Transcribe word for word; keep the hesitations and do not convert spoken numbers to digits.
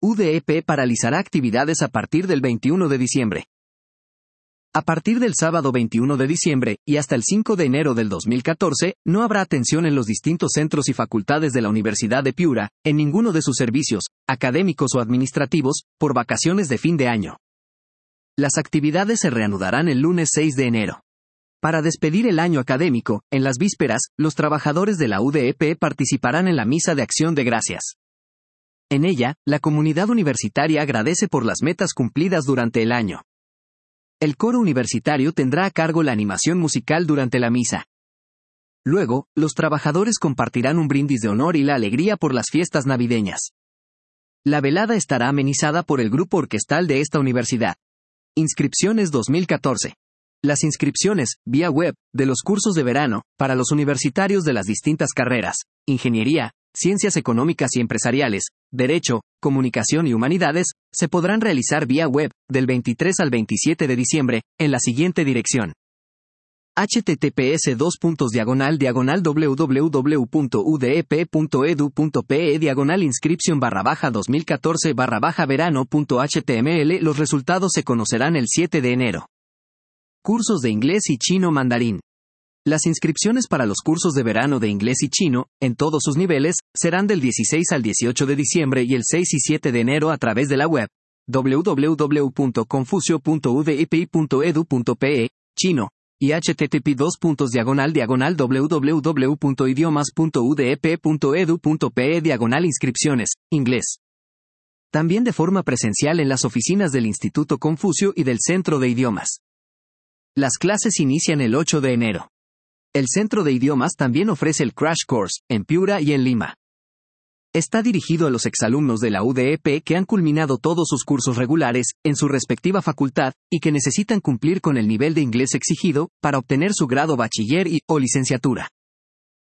U D E P paralizará actividades a partir del veintiuno de diciembre. A partir del sábado veintiuno de diciembre, y hasta el cinco de enero del dos mil catorce, no habrá atención en los distintos centros y facultades de la Universidad de Piura, en ninguno de sus servicios, académicos o administrativos, por vacaciones de fin de año. Las actividades se reanudarán el lunes seis de enero. Para despedir el año académico, en las vísperas, los trabajadores de la U D E P participarán en la Misa de Acción de Gracias. En ella, la comunidad universitaria agradece por las metas cumplidas durante el año. El coro universitario tendrá a cargo la animación musical durante la misa. Luego, los trabajadores compartirán un brindis de honor y la alegría por las fiestas navideñas. La velada estará amenizada por el grupo orquestal de esta universidad. Inscripciones dos mil catorce. Las inscripciones, vía web, de los cursos de verano, para los universitarios de las distintas carreras, Ingeniería, Ciencias Económicas y Empresariales, Derecho, Comunicación y Humanidades, se podrán realizar vía web, del veintitrés al veintisiete de diciembre, en la siguiente dirección. https dos puntos diagonal diagonal www.udep.edu.pe diagonal inscripción barra baja dos mil catorce barra baja verano.html. Los resultados se conocerán el siete de enero. Cursos de inglés y chino mandarín. Las inscripciones para los cursos de verano de inglés y chino, en todos sus niveles, serán del dieciséis al dieciocho de diciembre y el seis y siete de enero a través de la web w w w punto confucio punto u d e p punto e d u punto p e, chino, y http dos puntos diagonal diagonal www punto idiomas punto u d e p punto e d u punto p e diagonal inscripciones, inglés. También de forma presencial en las oficinas del Instituto Confucio y del Centro de Idiomas. Las clases inician el ocho de enero. El Centro de Idiomas también ofrece el Crash Course, en Piura y en Lima. Está dirigido a los exalumnos de la U D E P que han culminado todos sus cursos regulares, en su respectiva facultad, y que necesitan cumplir con el nivel de inglés exigido, para obtener su grado bachiller y, o licenciatura.